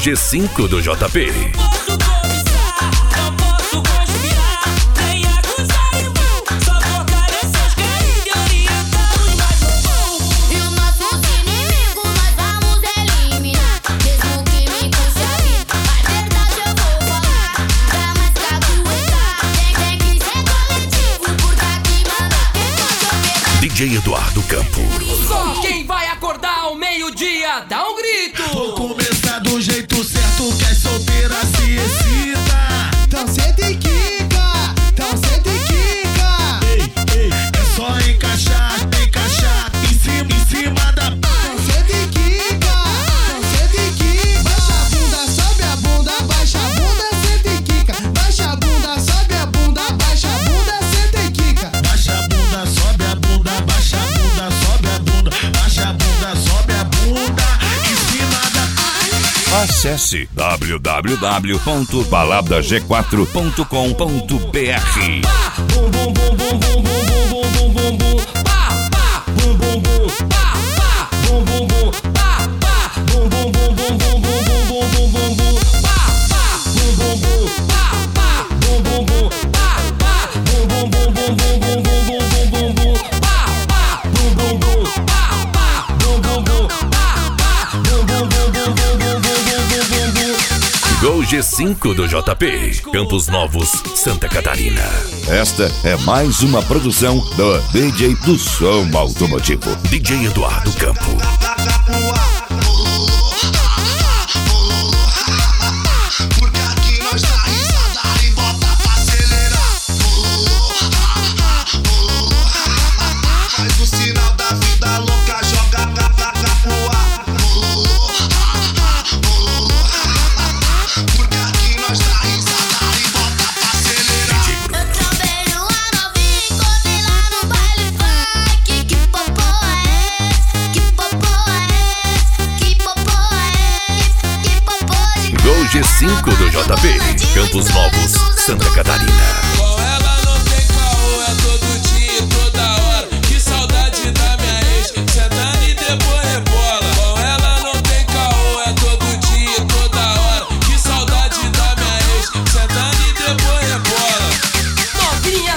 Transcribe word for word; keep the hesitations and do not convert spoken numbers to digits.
G cinco do J P. Posso cobiçar, não posso conspirar, nem acusar irmão, só fortalecer os queridos e orientar os mais bobão. E os nossos inimigos nós vamos eliminar, mesmo que me custe a vida, a verdade eu vou falar. Dá mais pra aguentar, tem, tem que ser coletivo, porque aqui manda quem pode operar. D J Eduardo Campo. Só quem vai acordar ao meio-dia dá um grito. Vou começar do jeito certo que as solteiras se excita. Então senta e quica, então senta e quica. Ei, ei, é só encaixar, encaixar em cima, em cima da Então senta e quica, então senta e quica. Baixa a bunda, sobe a bunda, baixa a bunda, senta e quica. Baixa a bunda, sobe a bunda, baixa a bunda, senta e quica. Baixa a bunda, sobe a bunda, baixa a bunda, sobe a bunda, baixa a bunda, sobe a bunda em cima da. Acesse w w w ponto balada g quatro ponto com ponto b r. Pá, bum bum bum bum bum bum bum bum bum bum. Pá, pá, bum bum bum. Pá, pá, bum bum bum. Pá, pá, bum bum bum bum bum bum bum bum bum bum. Pá, pá, bum bum bum. Pá, pá, bum bum bum. Pá, pá, bum bum bum bum bum bum bum bum bum bum. Pá, pá, bum bum bum. Pá, pá, bum bum bum. Pá, pá, bum bum bum bum bum bum bum bum bum. Gol G cinco do J P. Campos Novos, Santa Catarina. Esta é mais uma produção do D J do Som Automotivo. D J Eduardo Campo. Porque aqui nós dá risada e bota pra acelerar. Faz o sinal da vida louca, joga pro ar. Porque aqui nós dá risada e bota pra acelerar. Eu trombei uma novinha, encontrei lá no baile funk. Que popô é esse? Que popô é esse? Que popô é esse? Que popô de Gol G cinco do J P. Campos Novos, Santa Catarina.